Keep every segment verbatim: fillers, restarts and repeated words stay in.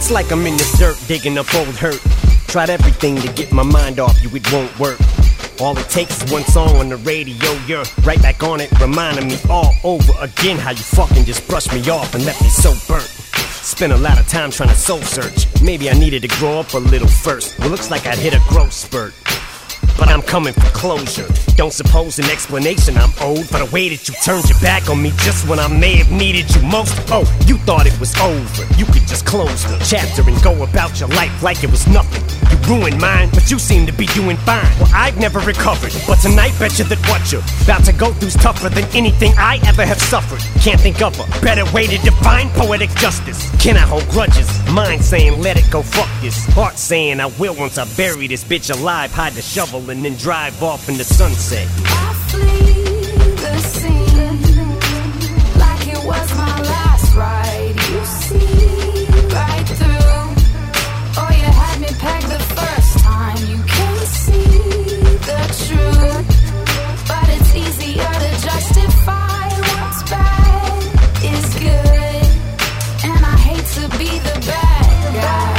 It's like I'm in the dirt digging up old hurt. Tried everything to get my mind off you, it won't work. All it takes is one song on the radio, you're right back on it, reminding me all over again how you fucking just brushed me off and left me so burnt. Spent a lot of time trying to soul search. Maybe I needed to grow up a little first. Well, looks like I'd hit a growth spurt, but I'm coming for closure. Don't suppose an explanation I'm owed for the way that you turned your back on me just when I may have needed you most. Oh, you thought it was over. You could just close the chapter and go about your life like it was nothing. You ruined mine, but you seem to be doing fine. Well, I've never recovered, but tonight bet you that what you're about to go through's tougher than anything I ever have suffered. Can't think of a better way to define poetic justice. Can I hold grudges? Mind saying let it go, fuck this. Heart saying I will once I bury this bitch alive, hide the shovel and then drive off in the sunset. I flee the scene like it was my last ride. You see right through. Oh, you had me pegged the first time. You can see the truth, but it's easier to justify what's bad is good, and I hate to be the bad guy.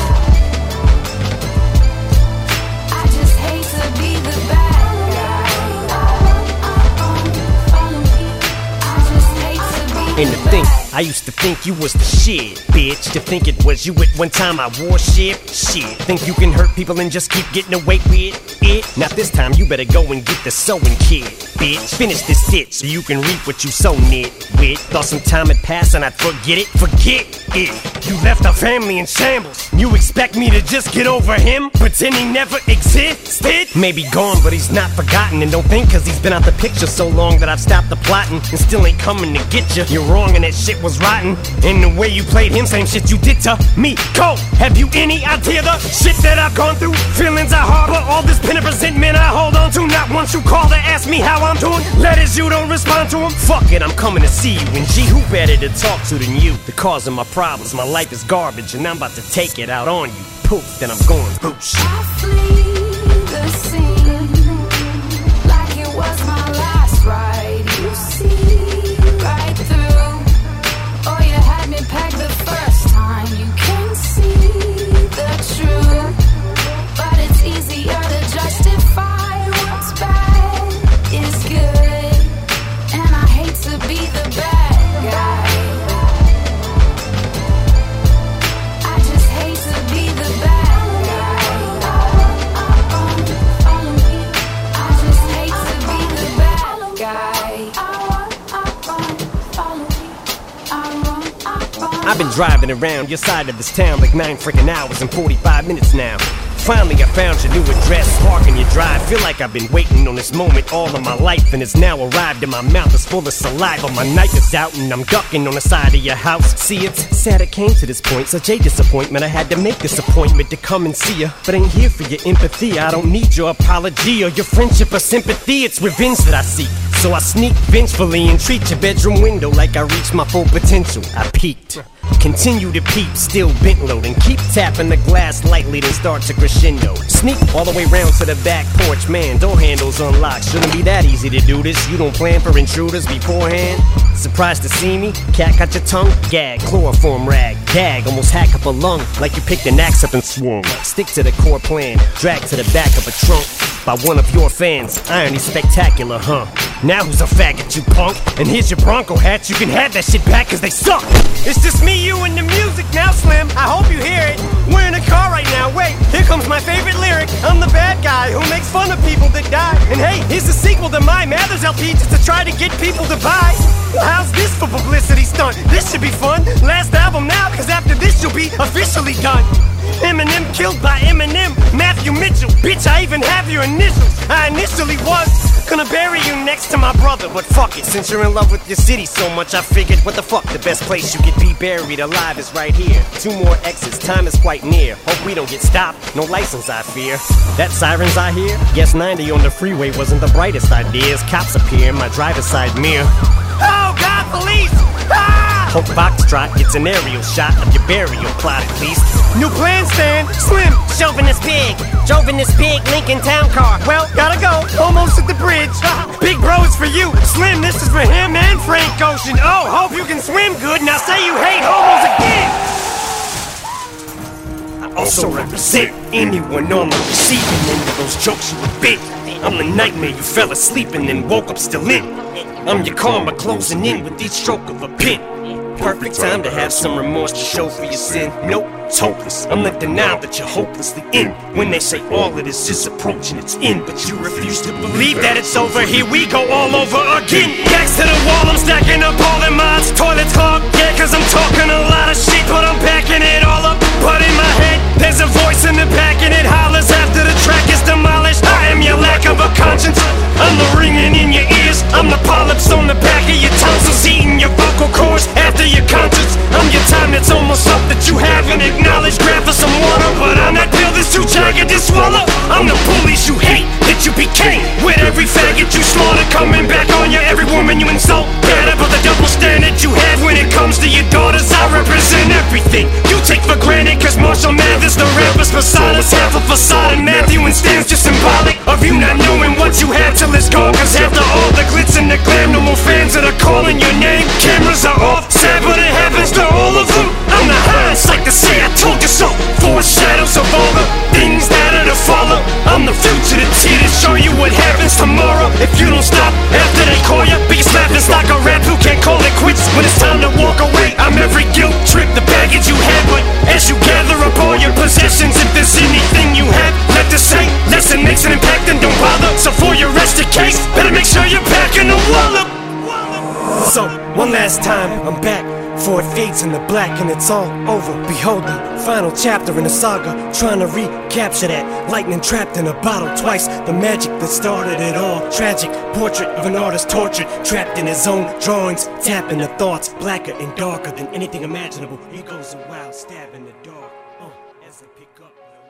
I just hate to be the bad. And to think, I used to think you was the shit, bitch. To think it was you at one time I wore shit. Shit, think you can hurt people and just keep getting away with it? Now this time you better go and get the sewing kit, bitch. Finish this ditch so you can reap what you sown it with. Thought some time had passed and I'd forget it. Forget it. You left our family in shambles. You expect me to just get over him? Pretend he never existed? Maybe gone, but he's not forgotten. And don't think cause he's been out the picture so long that I've stopped the plotting and still ain't coming to get you. You're wrong and that shit was rotten. And the way you played him, same shit you did to me. Cole, have you any idea the shit that I've gone through? Feelings I harbor, all this pen of resentment I hold on to. Not once you call to ask me how I'm doing. Letters you don't respond to them. Fuck it, I'm coming to see you. And gee, who better to talk to than you? The cause of my problems, my life is garbage, and I'm about to take it out on you. Poof, then I'm going boosh. I flee the scene like it was my last ride. You see right through. Oh, you had me pegged the first time. You can see the truth, but it's easier to justify what's bad is good, and I hate to be the bad guy. I just hate to be the bad guy. Follow me. I just hate to be the bad guy. Follow me. I run, I run. I've been driving around your side of this town like nine freaking hours and forty-five minutes now. Finally I found your new address, parking your drive. Feel like I've been waiting on this moment all of my life, and it's now arrived and my mouth is full of saliva. My knife is out and I'm ducking on the side of your house. See, it's sad it came to this point, such a disappointment. I had to make this appointment to come and see ya, but ain't here for your empathy. I don't need your apology or your friendship or sympathy. It's revenge that I seek, so I sneak vengefully and treat your bedroom window like I reached my full potential. I peeked, continue to peep, still bent low, and keep tapping the glass lightly, then start to crescendo. Sneak all the way round to the back porch, man, door handles unlocked. Shouldn't be that easy to do this, you don't plan for intruders beforehand. Surprised to see me? Cat got your tongue? Gag, chloroform rag, gag, almost hack up a lung, like you picked an axe up and swung. Stick to the core plan, drag to the back of a trunk by one of your fans. Irony spectacular, huh? Now who's a faggot, you punk? And here's your Bronco hat, you can have that shit back cause they suck. It's just me, you, and the music now, Slim. I hope you hear it. We're in a car right now, wait, here comes my favorite lyric. I'm the bad guy who makes fun of people that die. And hey, here's the sequel to my Mathers L P just to try to get people to buy. How's this for publicity stunt? This should be fun. Last album now, cause after this you'll be officially done. Eminem killed by Eminem, Matthew Mitchell. Bitch, I even have your initials. I initially was gonna bury you next to my brother, but fuck it, since you're in love with your city so much, I figured, what the fuck, the best place you could be buried alive is right here. Two more exits, time is quite near. Hope we don't get stopped, no license I fear. That sirens I hear? Guess ninety on the freeway wasn't the brightest idea as cops appear in my driver's side mirror. Oh God, police! Ah! Hope Foxtrot gets an aerial shot of your burial plot at least. New plan, Stan. Slim, chauvinist pig. Chauvinist pig, Lincoln Town Car. Well, gotta go. Almost at the bridge. Big bro is for you. Slim, this is for him and Frank Ocean. Oh, hope you can swim good. Now say you hate homos again. also represent anyone on the receiving end of those jokes you would bit. I'm the nightmare you fell asleep and then woke up still in. I'm your karma closing in with each stroke of a pen. Perfect time to have some remorse to show for your sin. Nope, it's hopeless. I'm the denial that you're hopelessly in. When they say all of this is approaching its end, but you refuse to believe that it's over. Here we go all over again. Backs to the wall, I'm stacking up all the mods. Toilets clogged, yeah, cause I'm talking a lot of shit, but I'm backing it all up. But in my head, there's a voice in the back and it hollers after the track is demolished. I am your lack of a conscience. I'm the ringing in your ears. I'm the polyps on the back of your tonsils, eating your vocal cords after your conscience. I'm your time that's almost up that you haven't acknowledged. Grab for some water, but I'm that pill that's too jagged to swallow. I'm the police you hate, that you became. With every faggot you slaughter coming back on you, every woman you insult. Bad about the double standard you have when it comes to your daughters. I represent everything you take for granted, cause Marshall Mathers, the rapper's facade, is half a facade, and Matthew and Stan's just symbolic of you not knowing what you have till it's gone. Cause after all the glitz and the glam, no more fans that are calling your name. Cameras are off, sad but it happens to all of them. I'm the hindsight to say I told you so. Foreshadows of all the things that are to follow. I'm the future that's here to show you what happens tomorrow if you don't stop after they call you. Biggest laughing stock a rap who can't call it quits when it's time to walk away. I'm every guilt trip, the baggage you had, but as you gather up all your possessions, if there's anything you have left to say, lesson makes an impact and don't bother. So for your rest of case, better make sure you're packing a wallop. So, one last time, I'm back, for it fades in the black and it's all over. Behold the final chapter in the saga, trying to recapture that lightning trapped in a bottle twice. The magic that started it all, tragic portrait of an artist tortured, trapped in his own drawings, tapping the thoughts, blacker and darker than anything imaginable. He goes a wild stab in the dark, uh, as I pick up.